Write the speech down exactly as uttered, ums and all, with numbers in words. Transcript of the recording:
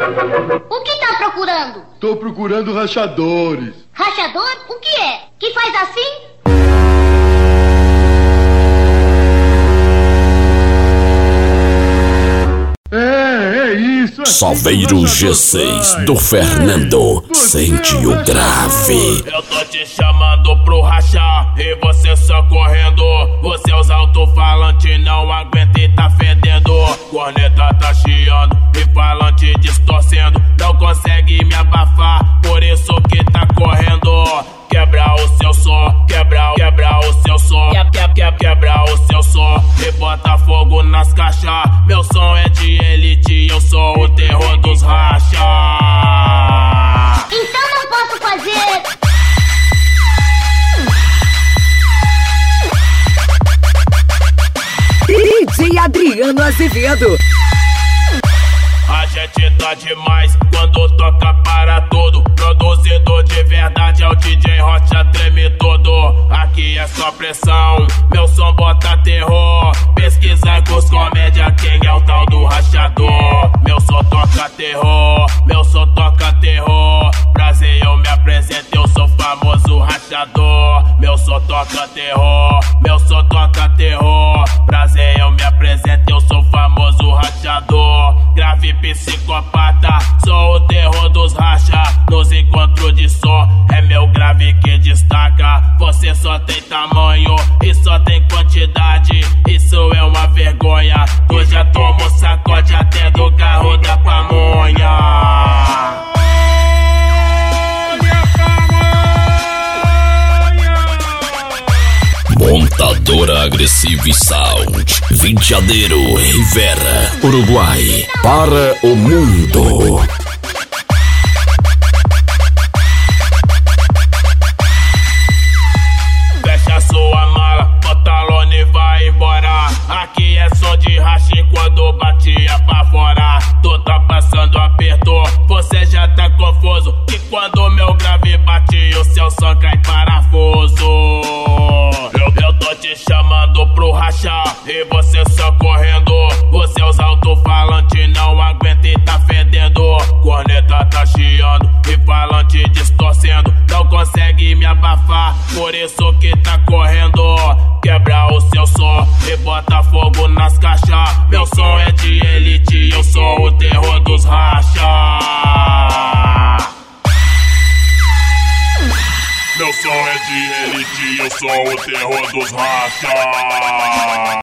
O que tá procurando? Tô procurando rachadores. Rachador? O que é? Que faz assim? É, é isso. Salveiro G seis do Fernando. Sente o grave. Eu tô te chamando pro rachar e você só correndo. Os seus alto-falantes não aguentam e tá fedendo. Corneta tá chiando e falante distorcendo. Não consegue me abafar, por isso que tá correndo. Quebra o seu som, quebra, quebra o seu som, quebra, quebra, quebra o seu som e bota fogo nas caixas. Meu som é de elite, eu sou o terror dos racha. Então não posso fazer. D J Adriano Azevedo. A gente tá demais quando toca para tudo. Produzido de verdade é o D J Rocha, treme todo. Aqui é só pressão, meu som bota terror. Pesquisa com os comédia, quem é o tal do rachador. Meu som toca terror, meu som toca terror. Prazer, eu me apresento, eu sou famoso rachador. Meu som toca terror, meu som toca terror. Prazer, eu me apresento, eu sou famoso rachador. Grave psicopata, sou o terror dos racha. Nos encontros de som, é meu grave que destaca. Você só tem tamanho e só tem quantidade. Isso é uma vergonha. Tu já tomou sacode até do carro da pamonha. Montadora Agressive Sound, Vinteadeiro, Rivera, Uruguai, para o mundo. Fecha sua mala, pantalona e vai embora. Aqui é som de racha quando batia pra fora. Tu tá passando aperto, você já tá confuso. Que quando meu grave bate, o seu som cai parafuso. Eu, eu tô te chamando pro rachar e você só correndo. Os seus alto-falantes não aguentam e tá fedendo. Corneta tá chiando e falante distorcendo. Não consegue me abafar, por isso que tá correndo. Quebra o seu som e bota fogo nas caixas. Meu som é de elite, eu sou o terror dos racha. Meu som é de elite, eu sou o terror dos racha.